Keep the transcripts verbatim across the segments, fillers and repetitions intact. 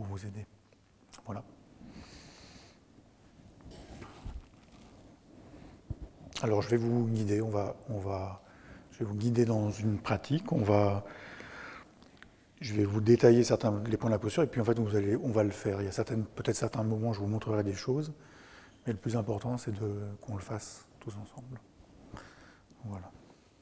vous aider. Voilà. Alors je vais vous guider, on va, on va, je vais vous guider dans une pratique, on va, je vais vous détailler certains, les points de la posture, et puis en fait vous allez, on va le faire. Il y a certaines, peut-être certains moments où je vous montrerai des choses, mais le plus important c'est de, qu'on le fasse tous ensemble. Voilà.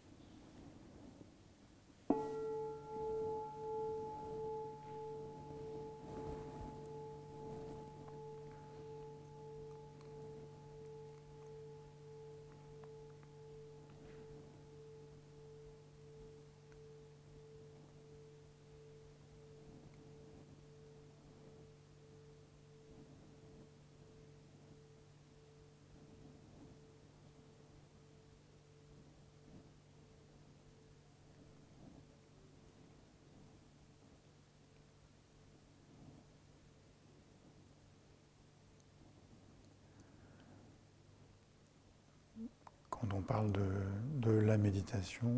Quand on parle de, de la méditation,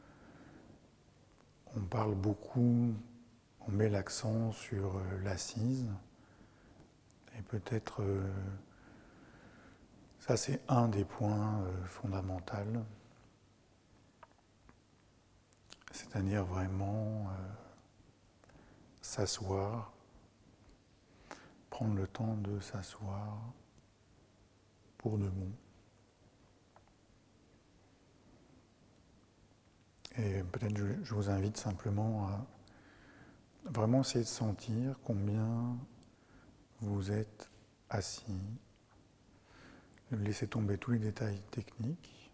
on parle beaucoup, on met l'accent sur l'assise, et peut-être euh, ça c'est un des points euh, fondamentaux, c'est-à-dire vraiment euh, s'asseoir, prendre le temps de s'asseoir pour de bon. Et peut-être je, je vous invite simplement à vraiment essayer de sentir combien vous êtes assis. Laissez tomber tous les détails techniques.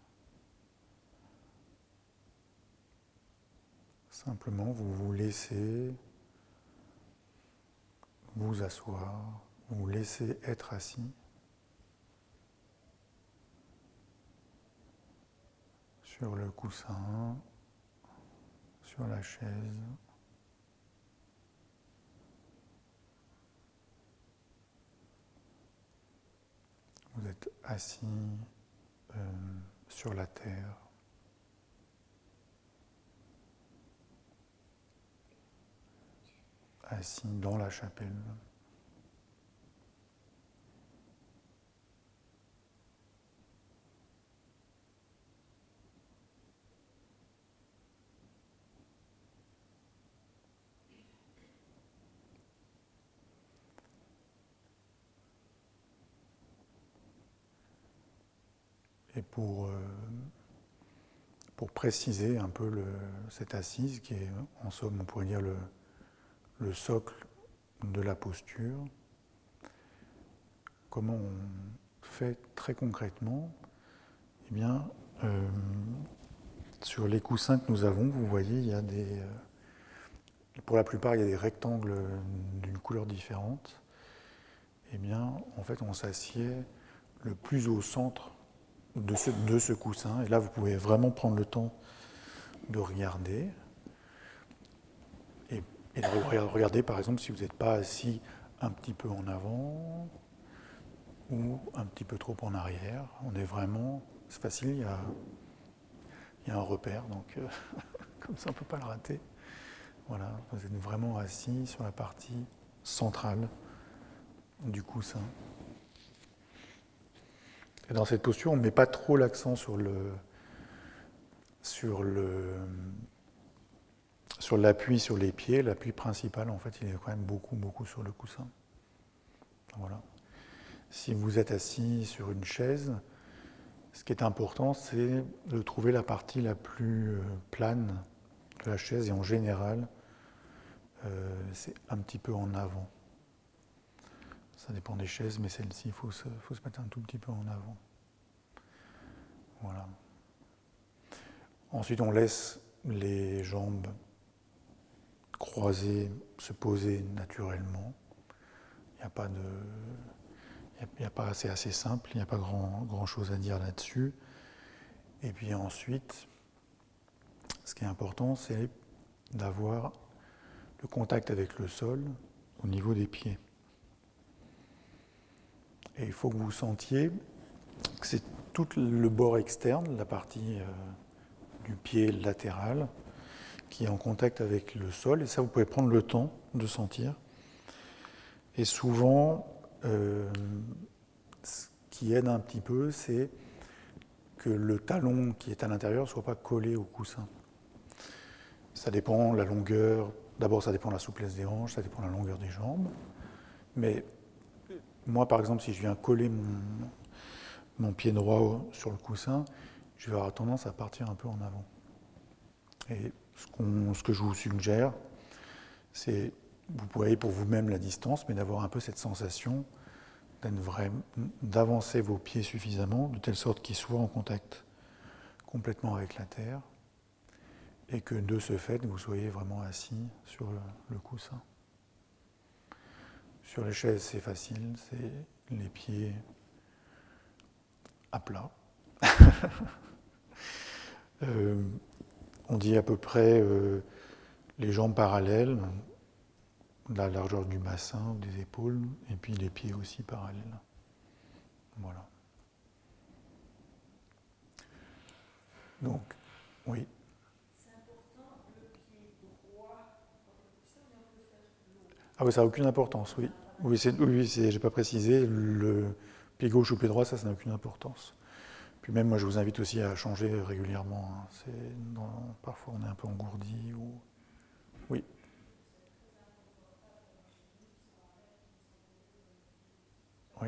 Simplement, vous vous laissez vous asseoir, vous vous laissez être assis sur le coussin, sur la chaise. Vous êtes assis euh, sur la terre. Assis dans la chapelle. Et pour, euh, pour préciser un peu le, cette assise, qui est en somme, on pourrait dire, le, le socle de la posture, comment on fait très concrètement? Eh bien, euh, sur les coussins que nous avons, vous voyez, il y a des... Euh, pour la plupart, il y a des rectangles d'une couleur différente. Eh bien, en fait, on s'assied le plus au centre de ce, de ce coussin. Et là, vous pouvez vraiment prendre le temps de regarder. Et, et de regarder, par exemple, si vous n'êtes pas assis un petit peu en avant ou un petit peu trop en arrière. On est vraiment... C'est facile, il y a, il y a un repère, donc euh, comme ça, on ne peut pas le rater. Voilà, vous êtes vraiment assis sur la partie centrale du coussin. Et dans cette posture, on ne met pas trop l'accent sur le, sur le, sur l'appui sur les pieds. L'appui principal, en fait, il est quand même beaucoup, beaucoup sur le coussin. Voilà. Si vous êtes assis sur une chaise, ce qui est important, c'est de trouver la partie la plus plane de la chaise, et en général, euh, c'est un petit peu en avant. Ça dépend des chaises, mais celle-ci, il faut se, faut se mettre un tout petit peu en avant. Voilà. Ensuite, on laisse les jambes croisées se poser naturellement. Il n'y a pas de... Il n'y a pas, c'est assez simple, il n'y a pas grand, grand chose à dire là-dessus. Et puis ensuite, ce qui est important, c'est d'avoir le contact avec le sol au niveau des pieds. Et il faut que vous sentiez que c'est tout le bord externe, la partie euh, du pied latéral, qui est en contact avec le sol. Et ça, vous pouvez prendre le temps de sentir. Et souvent, euh, ce qui aide un petit peu, c'est que le talon qui est à l'intérieur ne soit pas collé au coussin. Ça dépend de la longueur. D'abord, ça dépend de la souplesse des hanches, ça dépend de la longueur des jambes. Mais moi, par exemple, si je viens coller mon, mon pied droit sur le coussin, je vais avoir tendance à partir un peu en avant. Et ce, qu'on, ce que je vous suggère, c'est, vous voyez pour vous-même la distance, mais d'avoir un peu cette sensation vrai, d'avancer vos pieds suffisamment, de telle sorte qu'ils soient en contact complètement avec la terre, et que de ce fait, vous soyez vraiment assis sur le, le coussin. Sur les chaises, c'est facile, c'est les pieds à plat. euh, on dit à peu près euh, les jambes parallèles, la largeur du bassin, des épaules, et puis les pieds aussi parallèles. Voilà. Donc, oui. C'est important, le pied droit, quand on fait ça, mais on peut faire l'autre. Ah oui, ça n'a aucune importance, oui. Oui, c'est, oui, c'est, j'ai pas précisé, le pied gauche ou pied droit, ça, ça n'a aucune importance. Puis même, moi, je vous invite aussi à changer régulièrement. Hein. C'est dans, parfois, on est un peu engourdi ou... Oui. Oui.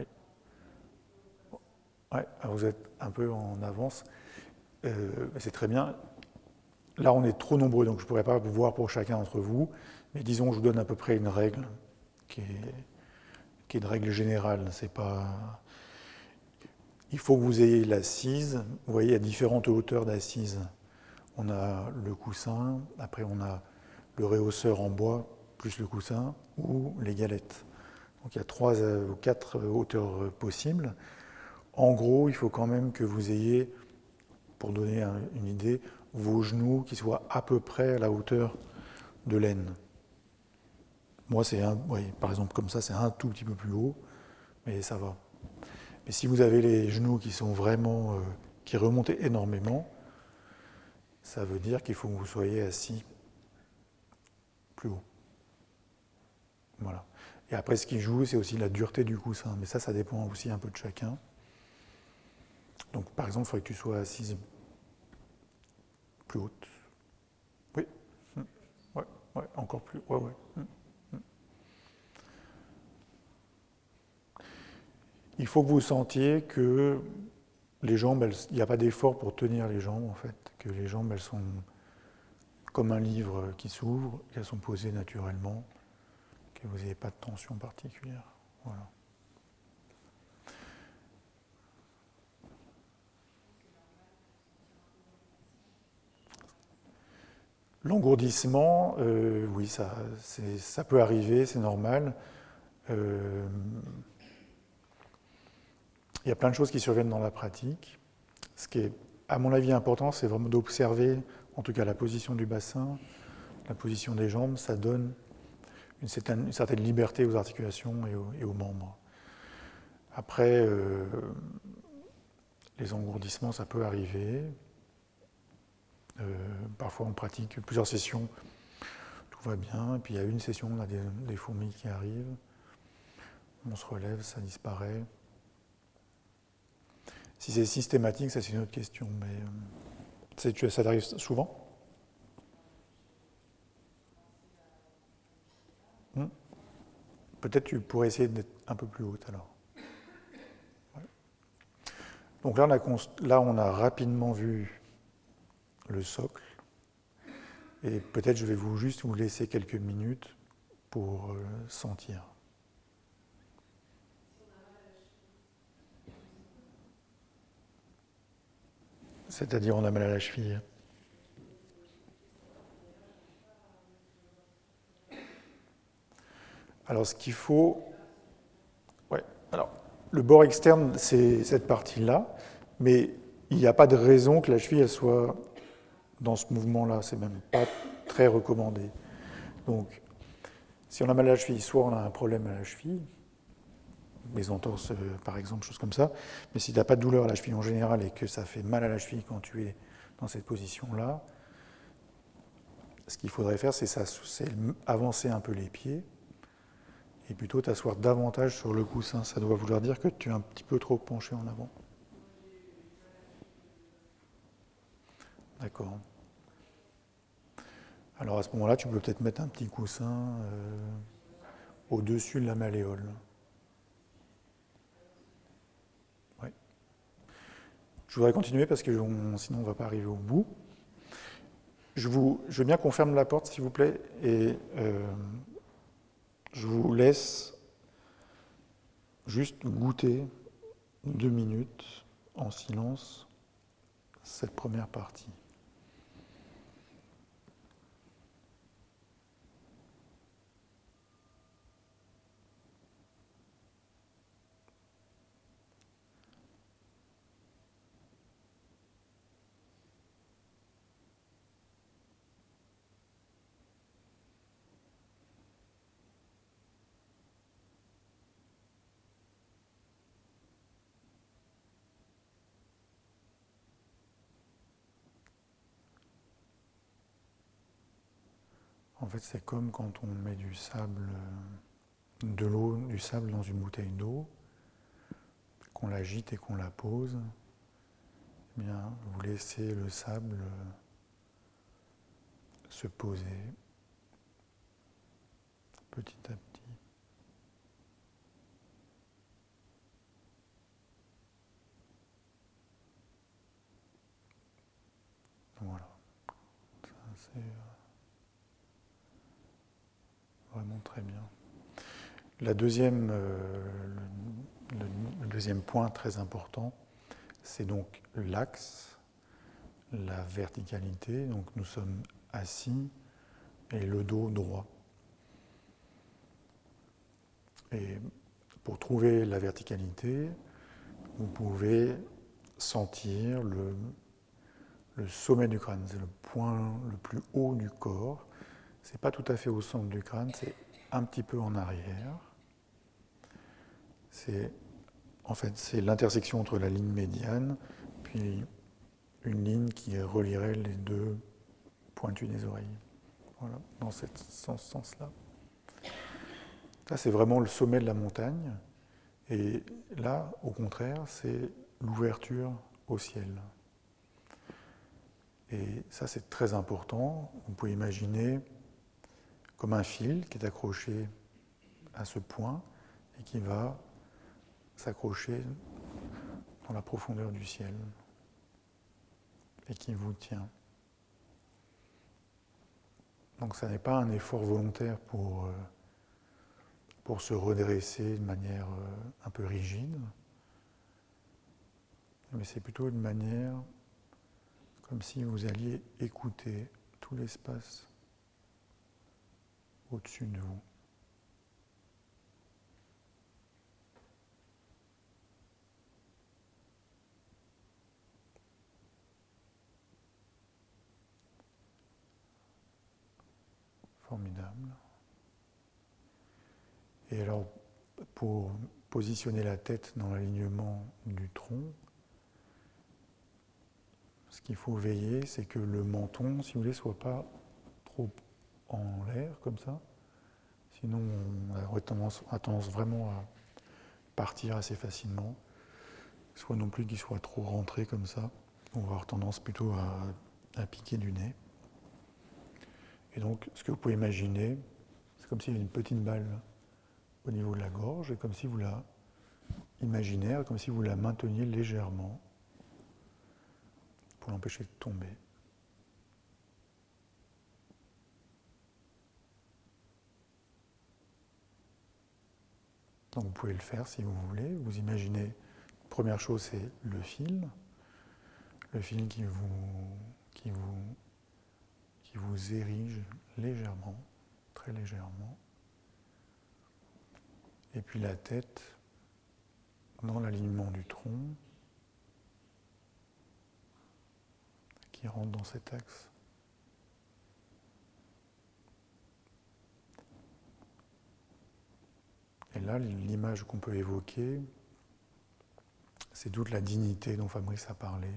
Ouais, vous êtes un peu en avance. Euh, c'est très bien. Là, on est trop nombreux, donc je ne pourrais pas vous voir pour chacun d'entre vous. Mais disons, je vous donne à peu près une règle qui est, qui est une règle générale. C'est pas... Il faut que vous ayez l'assise. Vous voyez, il y a différentes hauteurs d'assise. On a le coussin, après on a le réhausseur en bois, plus le coussin, ou les galettes. Donc il y a trois ou quatre hauteurs possibles. En gros, il faut quand même que vous ayez, pour donner une idée, vos genoux qui soient à peu près à la hauteur de l'aine. Moi, c'est un, oui, par exemple, comme ça, c'est un tout petit peu plus haut, mais ça va. Mais si vous avez les genoux qui sont vraiment, euh, qui remontent énormément, ça veut dire qu'il faut que vous soyez assis plus haut. Voilà. Et après, ce qui joue, c'est aussi la dureté du coussin. Mais ça, ça dépend aussi un peu de chacun. Donc, par exemple, il faudrait que tu sois assise plus haute. Oui. Ouais, ouais, encore plus. Ouais, ouais. Il faut que vous sentiez que les jambes, il n'y a pas d'effort pour tenir les jambes, en fait. Que les jambes, elles sont comme un livre qui s'ouvre, qu'elles sont posées naturellement, que vous n'ayez pas de tension particulière. Voilà. L'engourdissement, euh, oui, ça, ça peut arriver, c'est normal. Euh, il y a plein de choses qui surviennent dans la pratique. Ce qui est, à mon avis, important, c'est vraiment d'observer, en tout cas, la position du bassin, la position des jambes. Ça donne une certaine, une certaine liberté aux articulations et aux, et aux membres. Après, euh, les engourdissements, ça peut arriver. Euh, parfois, on pratique plusieurs sessions, tout va bien. Et puis, il y a une session, on a des, des fourmis qui arrivent. On se relève, ça disparaît. Si c'est systématique, ça c'est une autre question. Mais euh, ça t'arrive souvent? hmm Peut-être tu pourrais essayer d'être un peu plus haute alors. Ouais. Donc là on, a const... là, on a rapidement vu le socle. Et peut-être je vais vous juste vous laisser quelques minutes pour euh, sentir. C'est-à-dire on a mal à la cheville. Alors ce qu'il faut... Ouais. Alors, le bord externe, c'est cette partie-là, mais il n'y a pas de raison que la cheville elle soit dans ce mouvement-là. C'est même pas très recommandé. Donc, si on a mal à la cheville, soit on a un problème à la cheville, les entorses par exemple, choses comme ça, mais si tu n'as pas de douleur à la cheville en général et que ça fait mal à la cheville quand tu es dans cette position-là, ce qu'il faudrait faire, c'est, ça, c'est avancer un peu les pieds et plutôt t'asseoir davantage sur le coussin. Ça doit vouloir dire que tu es un petit peu trop penché en avant. D'accord. Alors à ce moment-là, tu peux peut-être mettre un petit coussin euh, au-dessus de la malléole. Ouais. Je voudrais continuer parce que on- sinon on ne va pas arriver au bout. Je, vous, je veux bien qu'on ferme la porte, s'il vous plaît, et euh, je vous laisse juste goûter deux minutes en silence cette première partie. En fait, c'est comme quand on met du sable, de l'eau, du sable dans une bouteille d'eau, qu'on l'agite et qu'on la pose. Eh bien, vous laissez le sable se poser petit à petit. Voilà, ça c'est vraiment très bien. La deuxième, euh, le, le, le deuxième point très important, c'est donc l'axe, la verticalité. Donc nous sommes assis et le dos droit. Et pour trouver la verticalité, vous pouvez sentir le, le sommet du crâne. C'est le point le plus haut du corps. C'est pas tout à fait au centre du crâne, c'est un petit peu en arrière. C'est en fait c'est l'intersection entre la ligne médiane puis une ligne qui relierait les deux pointus des oreilles. Voilà, dans ce sens-là. Là, c'est vraiment le sommet de la montagne. Et là, au contraire, c'est l'ouverture au ciel. Et ça, c'est très important. Vous pouvez imaginer comme un fil qui est accroché à ce point et qui va s'accrocher dans la profondeur du ciel et qui vous tient. Donc ça n'est pas un effort volontaire pour, euh, pour se redresser de manière euh, un peu rigide, mais c'est plutôt une manière comme si vous alliez écouter tout l'espace au-dessus de vous. Formidable. Et alors, pour positionner la tête dans l'alignement du tronc, ce qu'il faut veiller, c'est que le menton, si vous voulez, ne soit pas trop en l'air, comme ça. Sinon, on a tendance, a tendance vraiment à partir assez facilement. Soit non plus qu'il soit trop rentré comme ça. On va avoir tendance plutôt à, à piquer du nez. Et donc, ce que vous pouvez imaginer, c'est comme s'il y avait une petite balle au niveau de la gorge, et comme si vous la imaginaire, comme si vous la mainteniez légèrement pour l'empêcher de tomber. Donc vous pouvez le faire si vous voulez. Vous imaginez, première chose, c'est le fil, le fil qui vous, qui vous, qui vous érige légèrement, très légèrement. Et puis la tête dans l'alignement du tronc qui rentre dans cet axe. Et là, l'image qu'on peut évoquer, c'est toute la dignité dont Fabrice a parlé.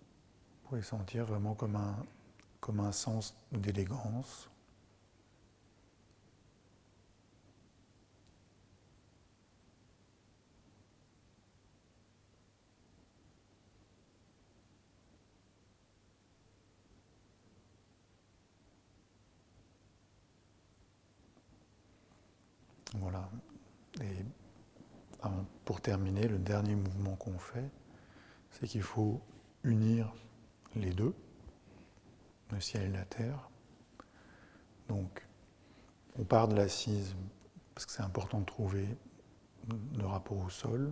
Vous pouvez sentir vraiment comme un, comme un sens d'élégance. Voilà. Et pour terminer, le dernier mouvement qu'on fait, c'est qu'il faut unir les deux, le ciel et la terre. Donc, on part de l'assise, parce que c'est important de trouver le rapport au sol.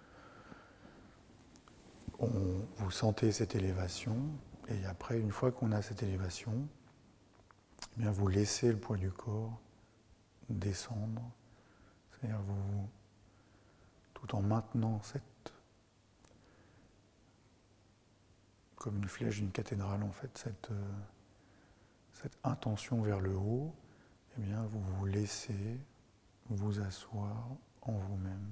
On, vous sentez cette élévation, et après, une fois qu'on a cette élévation, eh bien, vous laissez le poids du corps descendre, c'est-à-dire vous, tout en maintenant cette, comme une flèche d'une cathédrale en fait, cette, cette intention vers le haut, eh bien, vous vous laissez vous asseoir en vous-même.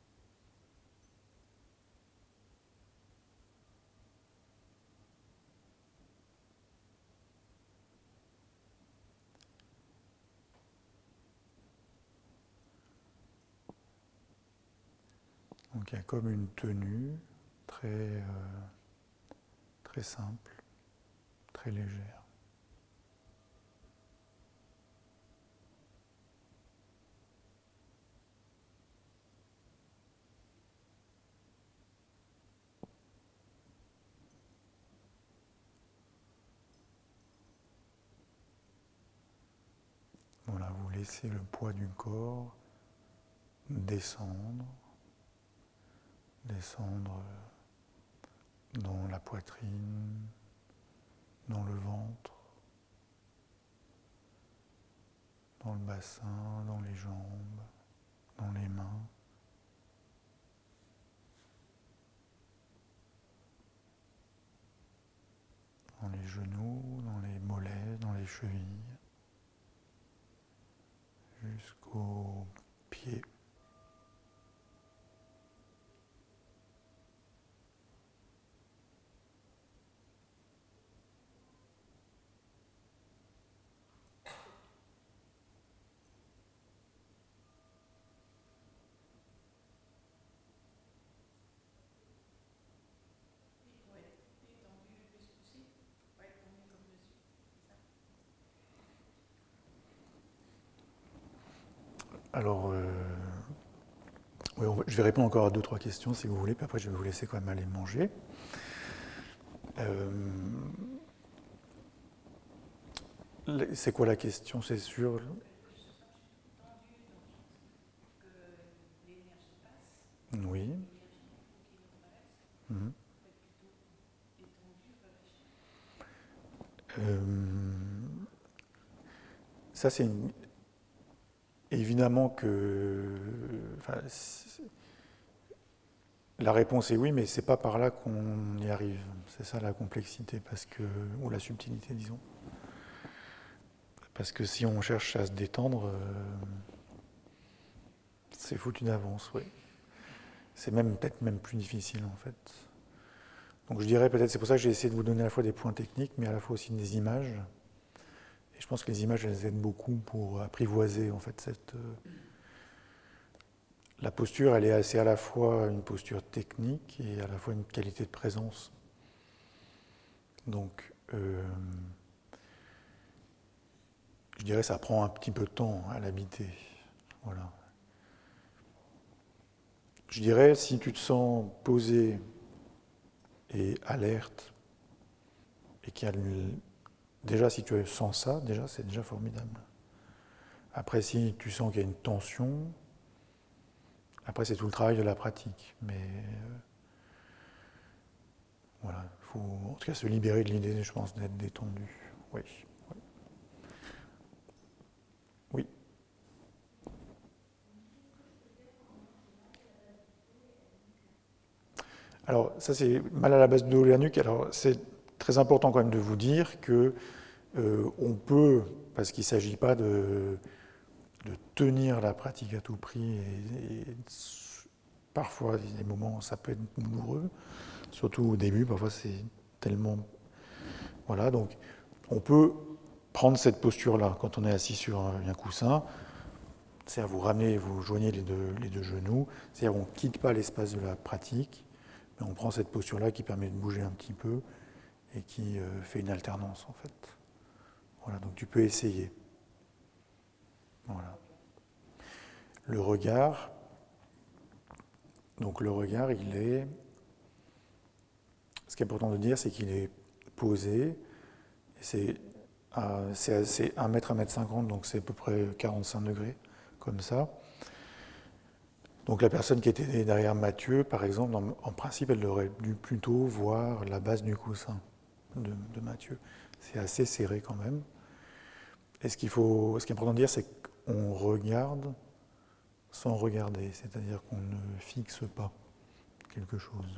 Donc il y a comme une tenue très, euh, très simple, très légère. Voilà, vous laissez le poids du corps descendre, descendre dans la poitrine, dans le ventre, dans le bassin, dans les jambes, dans les mains. Dans les genoux, dans les mollets, dans les chevilles, jusqu'aux pieds. Alors, euh, ouais, on va- je vais répondre encore à deux, trois questions si vous voulez, puis après je vais vous laisser quand même aller manger. Euh, c'est quoi la question? C'est sur... Oui. Mhm. Euh, ça, c'est une... évidemment que... Enfin, la réponse est oui, mais c'est pas par là qu'on y arrive. C'est ça la complexité, parce que... ou la subtilité, disons. Parce que si on cherche à se détendre, euh, c'est foutu d'avance, oui. C'est même peut-être même plus difficile en fait. Donc je dirais peut-être, c'est pour ça que j'ai essayé de vous donner à la fois des points techniques, mais à la fois aussi des images. Et je pense que les images, elles aident beaucoup pour apprivoiser en fait cette... Euh, la posture, elle est assez à la fois une posture technique et à la fois une qualité de présence. Donc, euh, je dirais que ça prend un petit peu de temps à l'habiter. Voilà. Je dirais, si tu te sens posé et alerte, et qu'il y a le... déjà si tu sens ça, déjà c'est déjà formidable. Après, si tu sens qu'il y a une tension, après c'est tout le travail de la pratique. Mais euh, voilà, il faut en tout cas se libérer de l'idée, je pense, d'être détendu. Oui. Oui. Oui. Alors ça c'est mal à la base de dos et la nuque. Alors c'est très important quand même de vous dire que euh, on peut, parce qu'il ne s'agit pas de, de tenir la pratique à tout prix, et, et parfois il y a des moments où ça peut être douloureux, surtout au début, parfois c'est tellement... Voilà, donc on peut prendre cette posture-là quand on est assis sur un, un coussin, c'est-à-dire vous ramenez, vous joignez les deux, les deux genoux, c'est-à-dire on ne quitte pas l'espace de la pratique, mais on prend cette posture-là qui permet de bouger un petit peu et qui euh, fait une alternance en fait. Voilà, donc tu peux essayer. Voilà. le regard, donc le regard, il est... Ce qui est important de dire, c'est qu'il est posé. C'est euh, c'est un mètre à un mètre cinquante, donc c'est à peu près quarante-cinq degrés, comme ça. Donc la personne qui était derrière Mathieu, par exemple, en, en principe, elle aurait dû plutôt voir la base du coussin de, de Mathieu. C'est assez serré quand même. Et ce qu'il faut, ce qui est important de dire, c'est qu'on regarde sans regarder, c'est-à-dire qu'on ne fixe pas quelque chose.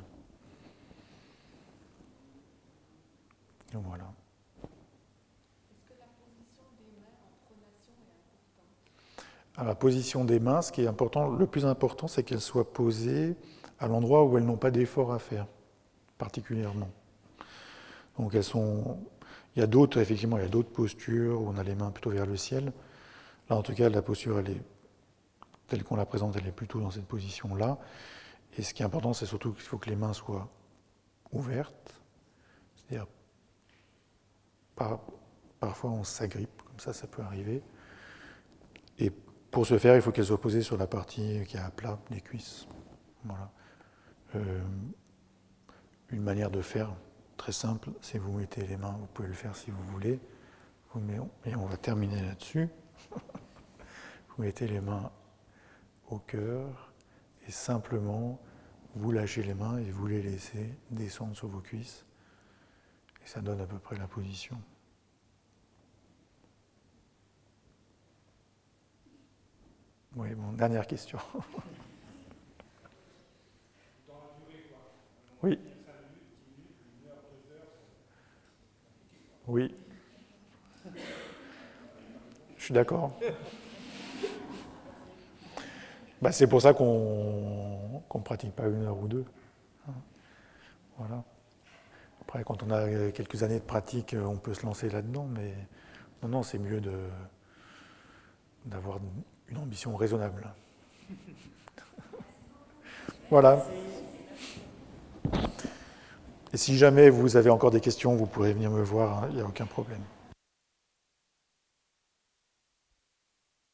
Donc voilà. Est-ce que la position des mains en pronation est importante? Alors, la position des mains, ce qui est important, le plus important, c'est qu'elles soient posées à l'endroit où elles n'ont pas d'effort à faire, particulièrement. Donc elles sont. Il y a d'autres, effectivement, il y a d'autres postures où on a les mains plutôt vers le ciel. Là, en tout cas, la posture, elle est telle qu'on la présente, elle est plutôt dans cette position-là. Et ce qui est important, c'est surtout qu'il faut que les mains soient ouvertes, c'est-à-dire par, parfois on s'agrippe, comme ça, ça peut arriver. Et pour ce faire, il faut qu'elles soient posées sur la partie qui est à plat des cuisses. Voilà. Euh, une manière de faire très simple, c'est vous mettez les mains, vous pouvez le faire si vous voulez, vous mettez, et on va terminer là-dessus. Vous mettez les mains au cœur et simplement vous lâchez les mains et vous les laissez descendre sur vos cuisses. Et ça donne à peu près la position. Oui, bon, dernière question. Oui. Oui. Je suis d'accord. Bah, c'est pour ça qu'on ne pratique pas une heure ou deux. Voilà. Après, quand on a quelques années de pratique, on peut se lancer là-dedans, mais non, non, c'est mieux de, d'avoir une ambition raisonnable. Voilà. Et si jamais vous avez encore des questions, vous pourrez venir me voir, hein, il n'y a aucun problème.